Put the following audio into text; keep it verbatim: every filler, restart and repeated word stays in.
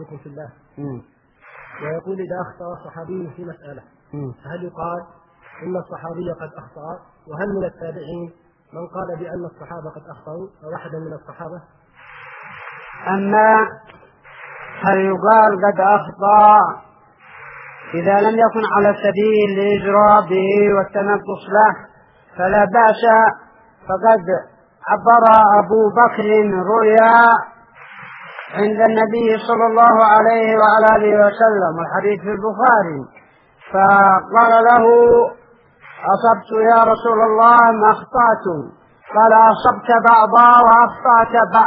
أحبكم في الله. م. ويقول إذا أخطأ صحابي في مسألة م. هل يقال إن الصحابي قد أخطأ؟ وهل من التابعين من قال بأن الصحابة قد أخطأوا أو واحدا من الصحابة؟ أما هل يقال قد أخطأ إذا لم يكن على سبيل الإجراء به والتنقص له فلا بأس، فقد عبر أبو بكر رؤيا عند النبي صلى الله عليه وعلى آله وسلم، والحديث في البخاري، فقال له أصبت يا رسول الله ما أخطأت؟ قال أصبت بعضا وأخطأت